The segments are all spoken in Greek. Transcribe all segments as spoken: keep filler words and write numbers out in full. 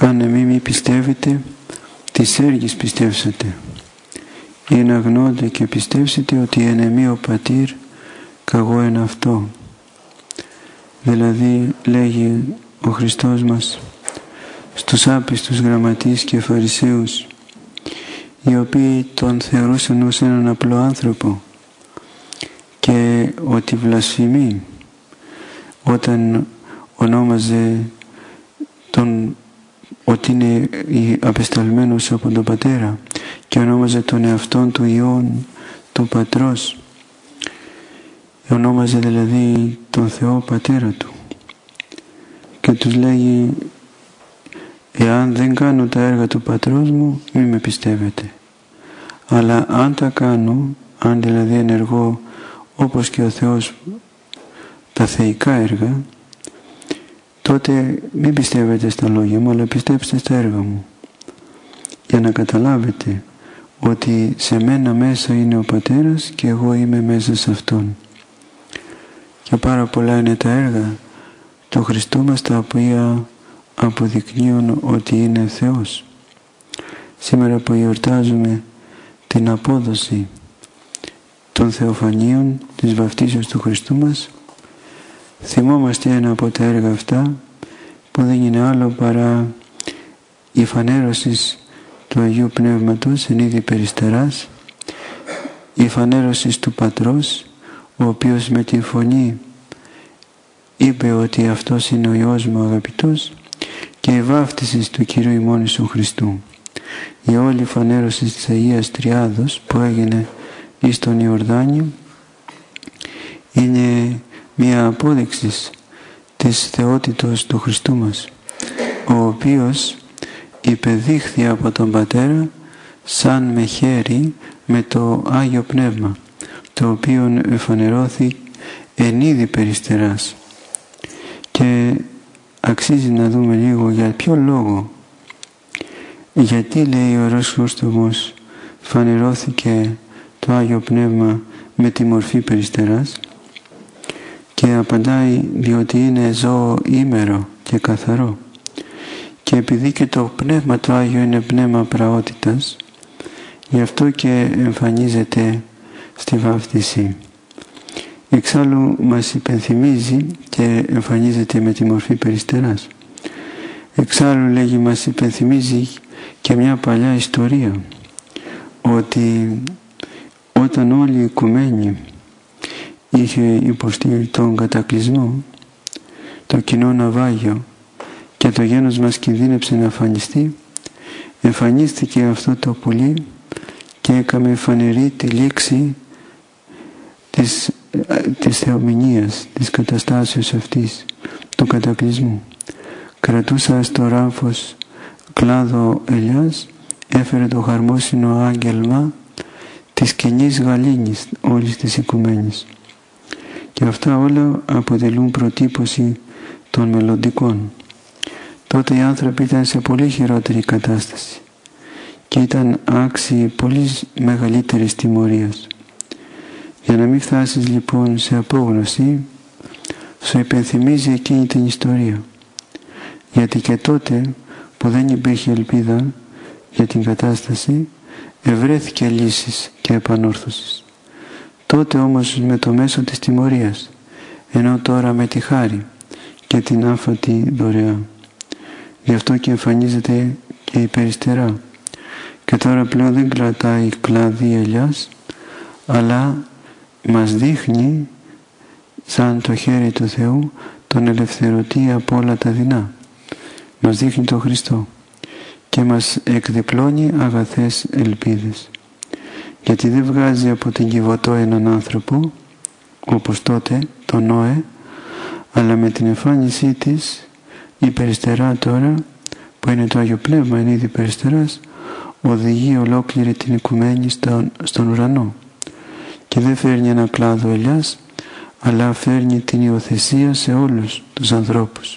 κάνε μη μη πιστεύετε, τις έργης πιστεύσατε. Ή να γνώντε και πιστεύσετε ότι εν εμεί ο πατήρ, καγώ εν αυτό. Δηλαδή λέγει ο Χριστός μας στους άπιστους γραμματείς και φαρισαίους, οι οποίοι τον θεωρούσαν ως έναν απλό άνθρωπο και ότι βλασφημεί όταν ονόμαζε τον ότι είναι απεσταλμένος από τον Πατέρα και ονόμαζε τον εαυτόν του Υιόν του Πατρός, ονόμαζε δηλαδή τον Θεό Πατέρα του και τους λέγει, εάν δεν κάνω τα έργα του Πατρός μου μη με πιστεύετε, αλλά αν τα κάνω, αν δηλαδή ενεργώ όπως και ο Θεός τα θεϊκά έργα, τότε μην πιστεύετε στα λόγια μου, αλλά πιστέψτε στα έργα μου, για να καταλάβετε ότι σε μένα μέσα είναι ο Πατέρας και εγώ είμαι μέσα σε Αυτόν. Και πάρα πολλά είναι τα έργα του Χριστού μας, τα οποία αποδεικνύουν ότι είναι Θεός. Σήμερα που γιορτάζουμε την απόδοση των Θεοφανίων της βαφτίσεως του Χριστού μας, θυμόμαστε ένα από τα έργα αυτά που δεν είναι άλλο παρά η φανέρωση του Αγίου Πνεύματος εν είδη περιστεράς, η φανέρωση του Πατρός, ο οποίος με τη φωνή είπε ότι αυτός είναι ο Υιός μου αγαπητός, και η βάφτιση του Κυρίου ημών Ιησού Χριστού. Η όλη φανέρωση της Αγίας Τριάδος που έγινε εις τον Ιορδάνη είναι μια απόδειξη της θεότητος του Χριστού μας, ο οποίος υπεδείχθη από τον Πατέρα σαν με χέρι με το Άγιο Πνεύμα, το οποίο εφανερώθη εν είδη περιστεράς. Και αξίζει να δούμε λίγο για ποιο λόγο, γιατί λέει ο Ιερός Χρήστομος φανερώθηκε το Άγιο Πνεύμα με τη μορφή περιστεράς, και απαντάει διότι είναι ζώο ήμερο και καθαρό, και επειδή και το Πνεύμα το Άγιο είναι πνεύμα πραότητας, γι' αυτό και εμφανίζεται στη βάφτιση. Εξάλλου μας υπενθυμίζει και εμφανίζεται με τη μορφή περιστεράς. Εξάλλου λέγει, μας υπενθυμίζει και μια παλιά ιστορία, ότι όταν όλη η οικουμένη είχε υποστεί τον κατακλυσμό, το κοινό ναυάγιο, και το γένος μας κινδύνεψε να εμφανιστεί, εμφανίστηκε αυτό το πουλί και έκαμε φανερή τη λήξη της, της θεομηνίας, της καταστάσεως αυτής του κατακλυσμού. Κρατούσα στο ράφος κλάδο ελιάς, έφερε το χαρμόσυνο άγγελμα της καινής γαλήνης όλης της οικουμένης. Και αυτά όλα αποτελούν προτύπωση των μελλοντικών. Τότε οι άνθρωποι ήταν σε πολύ χειρότερη κατάσταση και ήταν άξιοι πολύ μεγαλύτερης τιμωρίας. Για να μην φτάσεις λοιπόν σε απόγνωση, σου υπενθυμίζει εκείνη την ιστορία. Γιατί και τότε που δεν υπήρχε ελπίδα για την κατάσταση, ευρέθηκε λύσεις και επανόρθωσης. Τότε όμως με το μέσο της τιμωρίας, ενώ τώρα με τη χάρη και την άφατη δωρεά. Γι' αυτό και εμφανίζεται και η περιστερά. Και τώρα πλέον δεν κρατάει κλάδι ελιάς, αλλά μας δείχνει σαν το χέρι του Θεού τον ελευθερωτή από όλα τα δεινά. Μας δείχνει τον Χριστό και μας εκδιπλώνει αγαθές ελπίδες. Γιατί δεν βγάζει από την Κιβωτό έναν άνθρωπο, όπως τότε τον Νόε, αλλά με την εμφάνισή της η περιστερά τώρα, που είναι το Άγιο Πνεύμα, είναι ήδη περιστεράς, οδηγεί ολόκληρη την οικουμένη στον, στον ουρανό. Και δεν φέρνει ένα κλάδο ελιάς, αλλά φέρνει την υιοθεσία σε όλους τους ανθρώπους.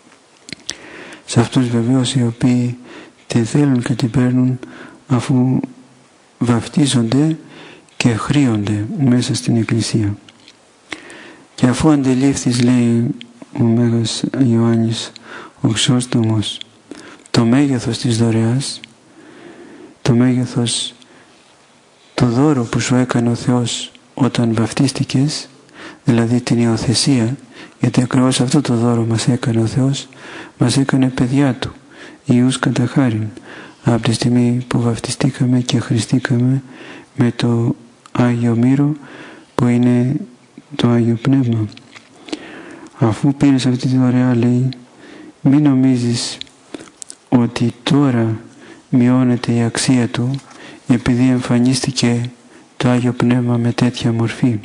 Σε αυτούς βεβαίως οι οποίοι τη θέλουν και την παίρνουν, αφού βαφτίζονται και χρείονται μέσα στην Εκκλησία. Και αφού αντελήφθης, λέει ο Μέγας Ιωάννης ο Χρυσόστομος, το μέγεθος της δωρεάς, το μέγεθος του δώρου που σου έκανε ο Θεός όταν βαφτίστηκες, δηλαδή την υιοθεσία, γιατί ακριβώς αυτό το δώρο μας έκανε ο Θεός, μας έκανε παιδιά Του, Υιούς κατά χάριν, από τη στιγμή που βαφτιστήκαμε και χρηστήκαμε με το Άγιο Μύρο που είναι το Άγιο Πνεύμα. Αφού πήρες αυτή τη δωρεά, λέει, μην νομίζεις ότι τώρα μειώνεται η αξία του επειδή εμφανίστηκε το Άγιο Πνεύμα με τέτοια μορφή.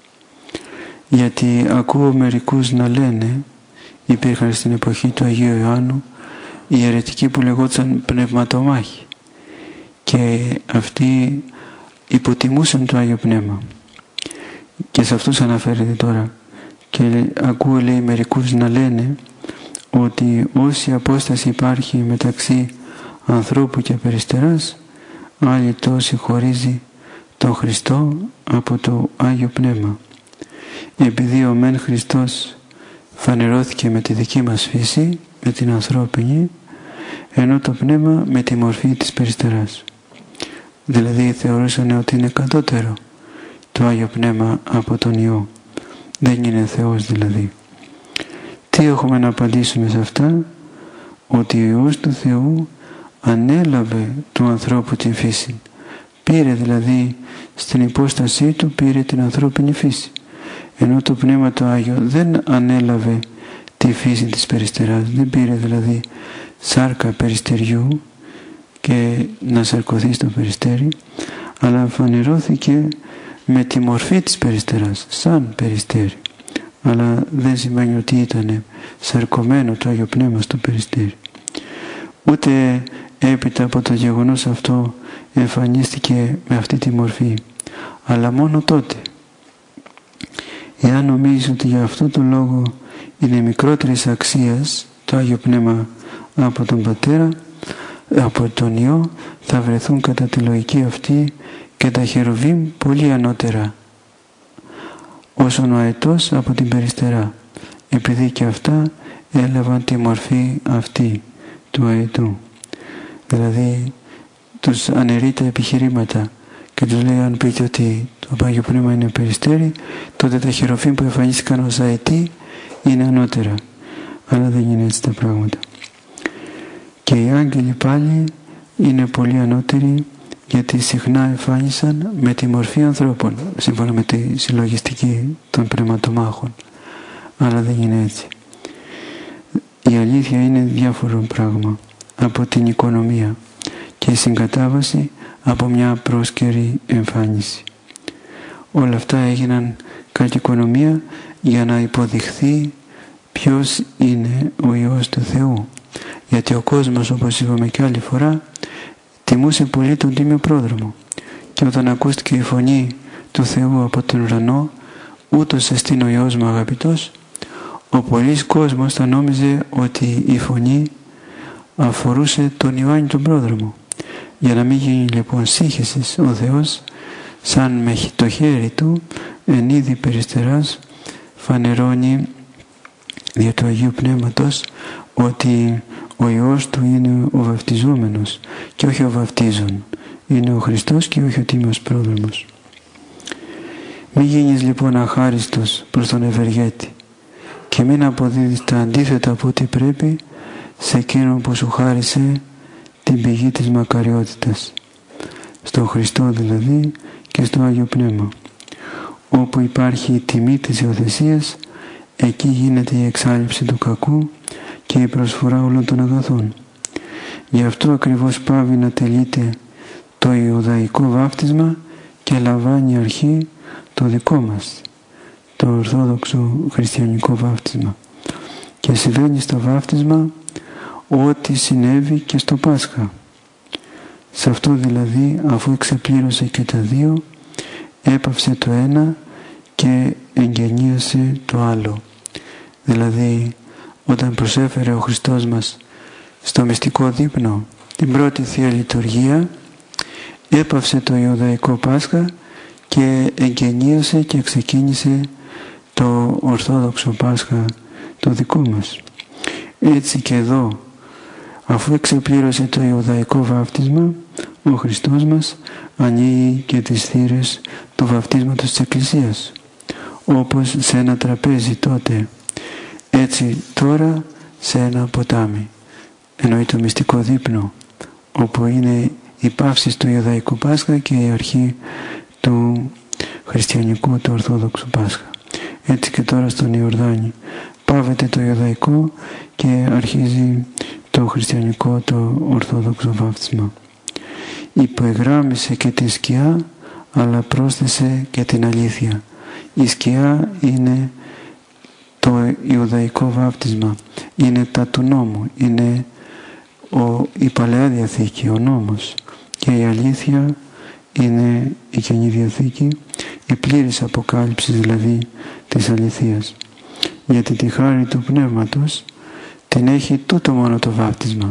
Γιατί ακούω μερικούς να λένε, υπήρχαν στην εποχή του Αγίου Ιωάννου οι αιρετικοί που λεγόταν πνευματομάχοι και αυτοί υποτιμούσαν το Άγιο Πνεύμα και σε αυτούς αναφέρεται τώρα. Και ακούω, λέει, μερικούς να λένε ότι όση απόσταση υπάρχει μεταξύ ανθρώπου και περιστεράς, άλλη τόση χωρίζει τον Χριστό από το Άγιο Πνεύμα. Επειδή ο μεν Χριστός φανερώθηκε με τη δική μας φύση, με την ανθρώπινη, ενώ το Πνεύμα με τη μορφή της περιστεράς. Δηλαδή θεωρούσαν ότι είναι κατώτερο το Άγιο Πνεύμα από τον Υιό. Δεν είναι Θεός δηλαδή. Τι έχουμε να απαντήσουμε σε αυτά? Ότι ο Υιός του Θεού ανέλαβε του ανθρώπου την φύση. Πήρε δηλαδή στην υπόστασή του, πήρε την ανθρώπινη φύση. Ενώ το Πνεύμα το Άγιο δεν ανέλαβε τη φύση της περιστεράς. Δεν πήρε δηλαδή σάρκα περιστεριού και να σαρκωθεί στο περιστέρι, αλλά φανερώθηκε με τη μορφή της περιστεράς, σαν περιστέρι. Αλλά δεν σημαίνει ότι ήταν σαρκωμένο το Άγιο Πνεύμα στο περιστέρι. Ούτε έπειτα από το γεγονός αυτό εμφανίστηκε με αυτή τη μορφή, αλλά μόνο τότε. Εάν νομίζεις ότι για αυτό το λόγο είναι μικρότερης αξίας το Άγιο Πνεύμα από τον Πατέρα, από τον Υιό, θα βρεθούν κατά τη λογική αυτή και τα χερουβίμ πολύ ανώτερα όσον ο αετός από την περιστερά, επειδή και αυτά έλαβαν τη μορφή αυτή του αετού. Δηλαδή τους αναιρεί τα επιχειρήματα και τους λέει, αν πείτε ότι το Άγιο Πνεύμα είναι περιστέρι, τότε τα χερουβίμ που εμφανίστηκαν ως αετοί είναι ανώτερα. Αλλά δεν είναι έτσι τα πράγματα. Και οι άγγελοι πάλι είναι πολύ ανώτεροι, γιατί συχνά εμφάνισαν με τη μορφή ανθρώπων, σύμφωνα με τη συλλογιστική των πνευματομάχων. Αλλά δεν είναι έτσι. Η αλήθεια είναι διάφορο πράγμα από την οικονομία και η συγκατάβαση από μια πρόσκαιρη εμφάνιση. Όλα αυτά έγιναν κατ' οικονομία για να υποδειχθεί ποιος είναι ο Υιός του Θεού. Γιατί ο κόσμος, όπως είπαμε και άλλη φορά, τιμούσε πολύ τον Τίμιο Πρόδρομο. Και όταν ακούστηκε η φωνή του Θεού από τον ουρανό, ούτως εστίν ο Υιός μου αγαπητός, ο πολύς κόσμος θα νόμιζε ότι η φωνή αφορούσε τον Ιωάννη τον Πρόδρομο. Για να μην γίνει λοιπόν σύγχυση, ο Θεός, σαν με το χέρι του εν είδη περιστεράς, φανερώνει δια του Αγίου Πνεύματος ότι ο Υιός του είναι ο βαφτιζόμενος και όχι ο βαφτίζων. Είναι ο Χριστός και όχι ο Τίμιος Πρόδρομος. Μην γίνεις λοιπόν αχάριστος προς τον ευεργέτη και μην αποδίδεις τα αντίθετα από ό,τι πρέπει σε εκείνον που σου χάρισε την πηγή της μακαριότητας, στον Χριστό δηλαδή και στο Άγιο Πνεύμα. Όπου υπάρχει η τιμή της υιοθεσίας, εκεί γίνεται η εξάλειψη του κακού και η προσφορά όλων των αγαθών. Γι' αυτό ακριβώς πάβει να τελείται το Ιουδαϊκό βάφτισμα και λαμβάνει αρχή το δικό μας, το Ορθόδοξο Χριστιανικό βάφτισμα. Και συμβαίνει στο βάφτισμα ό,τι συνέβη και στο Πάσχα. Σε αυτό δηλαδή, αφού εξεπλήρωσε και τα δύο, έπαυσε το ένα και εγγενίασε το άλλο. Δηλαδή, όταν προσέφερε ο Χριστός μας στο μυστικό δείπνο την πρώτη Θεία Λειτουργία, έπαυσε το Ιουδαϊκό Πάσχα και εγγενίασε και ξεκίνησε το Ορθόδοξο Πάσχα το δικό μας. Έτσι και εδώ, Αφού εξεπλήρωσε το Ιουδαϊκό βάπτισμα, ο Χριστός μας ανοίγει και τις θύρες του βαπτίσματος της Εκκλησίας, όπως σε ένα τραπέζι τότε, έτσι τώρα σε ένα ποτάμι. Εννοεί το μυστικό δείπνο, όπου είναι η παύση του Ιουδαϊκού Πάσχα και η αρχή του χριστιανικού, του Ορθόδοξου Πάσχα. Έτσι και τώρα στον Ιορδάνη πάβεται το Ιουδαϊκό και αρχίζει το χριστιανικό, το Ορθόδοξο βάπτισμα. Υπογράμμισε και τη σκιά, αλλά πρόσθεσε και την αλήθεια. Η σκιά είναι το Ιουδαϊκό βάπτισμα, είναι τα του νόμου, είναι ο, η Παλαιά Διαθήκη, ο νόμος, και η αλήθεια είναι η Καινή Διαθήκη, η πλήρης αποκάλυψη δηλαδή της αληθείας. Γιατί τη χάρη του Πνεύματος την έχει τούτο μόνο το βάπτισμα.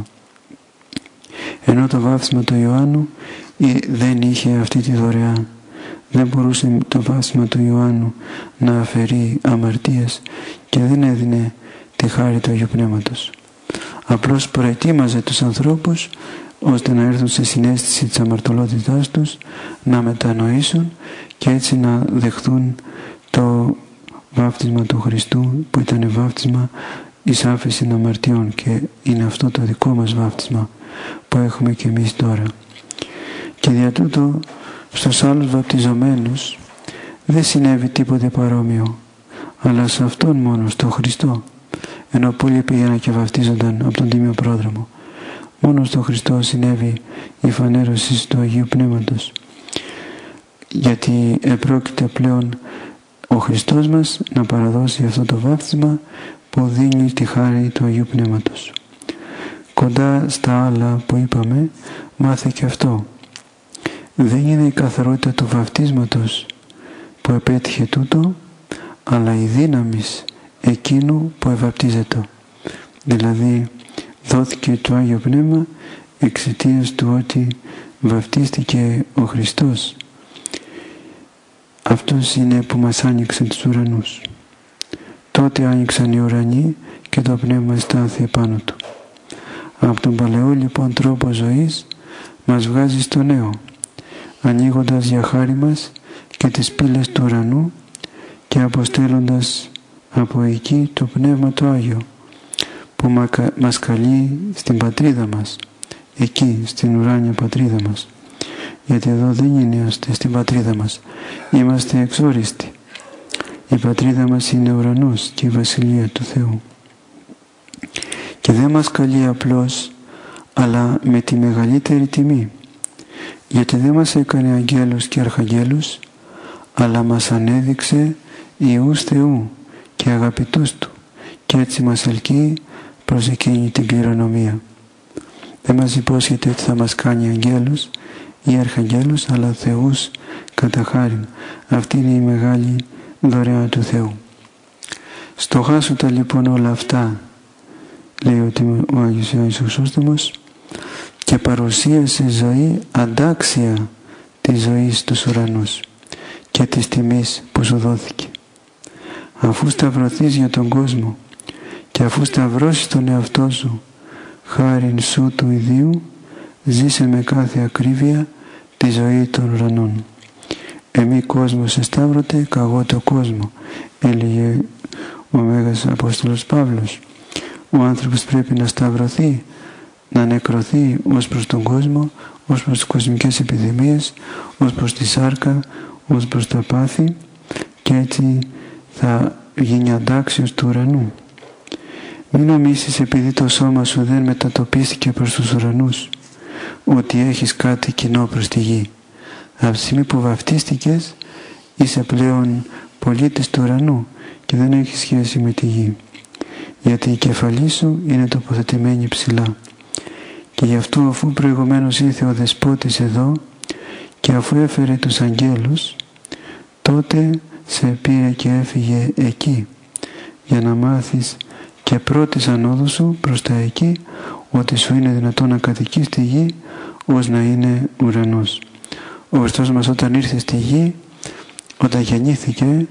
Ενώ το βάπτισμα του Ιωάννου δεν είχε αυτή τη δωρεά. Δεν μπορούσε το βάπτισμα του Ιωάννου να αφαιρεί αμαρτίες και δεν έδινε τη χάρη του Αγίου Πνεύματος. Απλώς προετοίμαζε τους ανθρώπους ώστε να έρθουν σε συναίσθηση της αμαρτωλότητάς τους, να μετανοήσουν και έτσι να δεχθούν το βάπτισμα του Χριστού, που ήταν βάπτισμα εις άφεση αμαρτιών, και είναι αυτό το δικό μας βάπτισμα που έχουμε και εμείς τώρα. Και δια τούτο στους άλλους βαπτιζομένους δεν συνέβη τίποτε παρόμοιο, αλλά σε αυτόν μόνο, στον Χριστό, ενώ πολλοί πήγαιναν και βαπτίζονταν από τον Τίμιο Πρόδρομο, μόνο στον Χριστό συνέβη η φανέρωση του Αγίου Πνεύματος, γιατί επρόκειται πλέον ο Χριστός μας να παραδώσει αυτό το βάπτισμα που δίνει τη χάρη του Αγίου Πνεύματος. Κοντά στα άλλα που είπαμε, μάθε και αυτό. Δεν είναι η καθαρότητα του βαπτίσματος που επέτυχε τούτο, αλλά η δύναμης εκείνου που ευαπτίζεται. Δηλαδή δόθηκε το Άγιο Πνεύμα εξαιτίας του ότι βαπτίστηκε ο Χριστός. Αυτός είναι που μας άνοιξε τους ουρανούς. Τότε άνοιξαν οι ουρανοί και το Πνεύμα αισθάνθη επάνω του. Από τον παλαιό λοιπόν τρόπο ζωής μας βγάζει στο νέο, ανοίγοντας για χάρη μας και τις πύλες του ουρανού και αποστέλλοντας από εκεί το Πνεύμα το Άγιο, που μας καλεί στην πατρίδα μας, εκεί στην ουράνια πατρίδα μας. Γιατί εδώ δεν είμαστε στην πατρίδα μας, είμαστε εξόριστοι. Η πατρίδα μας είναι ουρανός και η Βασιλεία του Θεού. Και δεν μας καλεί απλώς, αλλά με τη μεγαλύτερη τιμή. Γιατί δεν μας έκανε αγγέλους και αρχαγγέλους, αλλά μας ανέδειξε Υιούς Θεού και αγαπητούς Του, και έτσι μας ελκύει προς εκείνη την κληρονομία. Δεν μας υπόσχεται ότι θα μας κάνει αγγέλους ή αρχαγγέλους, αλλά θεούς κατά χάριν. Αυτή είναι η μεγάλη δωρεά του Θεού. Στοχάσου τα λοιπόν όλα αυτά, λέει ο Άγιος Ιωάννης ο Χρυσόστομος, και παρουσίασε ζωή αντάξια της ζωής στους ουρανούς και της τιμής που σου δόθηκε. Αφού σταυρωθείς για τον κόσμο και αφού σταυρώσεις τον εαυτό σου χάριν σου του ιδίου, ζήσε με κάθε ακρίβεια τη ζωή των ουρανών. Εμή κόσμος εσταύρωτε, καγώ το κόσμο, έλεγε ο Μέγας Απόστολος Παύλος. Ο άνθρωπος πρέπει να σταυρωθεί, να νεκρωθεί ως προς τον κόσμο, ως προς τις κοσμικές επιδημίες, ως προς τη σάρκα, ως προς τα πάθη, και έτσι θα γίνει αντάξιος του ουρανού. Μην νομίσεις επειδή το σώμα σου δεν μετατοπίστηκε προς τους ουρανούς, ότι έχεις κάτι κοινό προς τη γη. Από τη στιγμή που βαφτίστηκες, είσαι πλέον πολίτης του ουρανού και δεν έχεις σχέση με τη γη. Γιατί η κεφαλή σου είναι τοποθετημένη ψηλά. Και γι' αυτό, αφού προηγουμένως ήρθε ο Δεσπότης εδώ και αφού έφερε τους αγγέλους, τότε σε πήρε και έφυγε εκεί, για να μάθεις και πρώτης ανόδου σου προς τα εκεί, ότι σου είναι δυνατόν να κατοικείς στη γη, ως να είναι ουρανός. Ο Χριστός μας όταν ήρθε στη γη, όταν γεννήθηκε,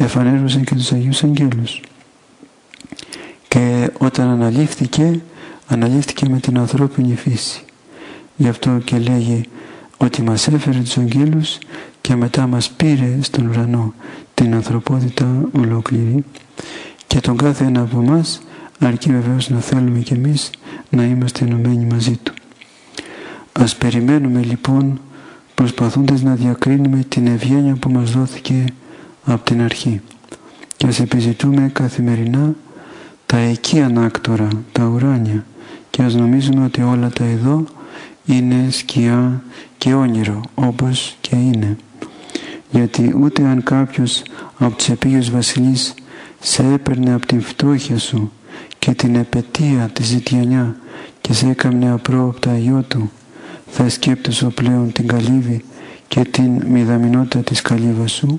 εφανέρωσε και τους Αγίους Αγγέλους. Και όταν αναλήφθηκε, αναλύθηκε με την ανθρώπινη φύση. Γι' αυτό και λέγει ότι μας έφερε τους αγγέλους και μετά μας πήρε στον ουρανό, την ανθρωπότητα ολόκληρη, και τον κάθε ένα από εμάς, αρκεί βεβαίως να θέλουμε κι εμείς να είμαστε ενωμένοι μαζί του. Ας περιμένουμε λοιπόν, προσπαθώντας να διακρίνουμε την ευγένεια που μας δόθηκε από την αρχή, και ας επιζητούμε καθημερινά τα εκεί ανάκτορα, τα ουράνια, και ας νομίζουμε ότι όλα τα εδώ είναι σκιά και όνειρο, όπως και είναι. Γιατί ούτε αν κάποιος από τους επίγειους βασιλείς σε έπαιρνε από την φτώχεια σου και την επαιτία τη ζητιανιά και σε έκαμνε απρόοπτα γιο του, θα σκέπτεσαι πλέον την καλύβη και την μηδαμινότητα της καλύβας σου.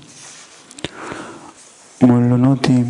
Μολονότι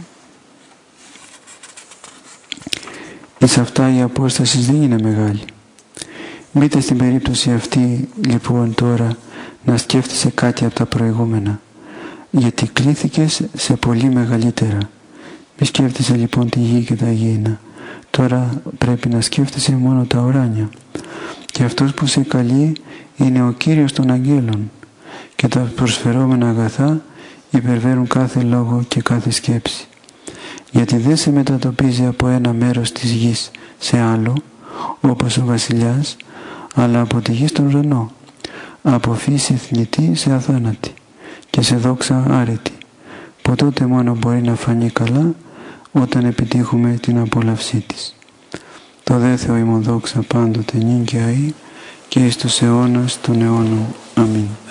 εις αυτά η απόσταση δεν είναι μεγάλη. Μπείτε στην περίπτωση αυτή λοιπόν τώρα να σκέφτεσαι κάτι από τα προηγούμενα, γιατί κλήθηκες σε πολύ μεγαλύτερα. Μη σκέφτεσαι λοιπόν τη γη και τα γήινα. Τώρα πρέπει να σκέφτεσαι μόνο τα ουράνια. Και αυτός που σε καλεί είναι ο Κύριος των αγγέλων, και τα προσφερόμενα αγαθά υπερβαίνουν κάθε λόγο και κάθε σκέψη. Γιατί δεν σε μετατοπίζει από ένα μέρος της γης σε άλλο, όπως ο βασιλιάς, αλλά από τη γη στον ουρανό, από φύση θνητή σε αθάνατη και σε δόξα άρετη, που τότε μόνο μπορεί να φανεί καλά όταν επιτύχουμε την απόλαυσή της. Το δε Θεό ημών δόξα πάντοτε νυν και αεί και εις τους αιώνας των αιώνων. Αμήν.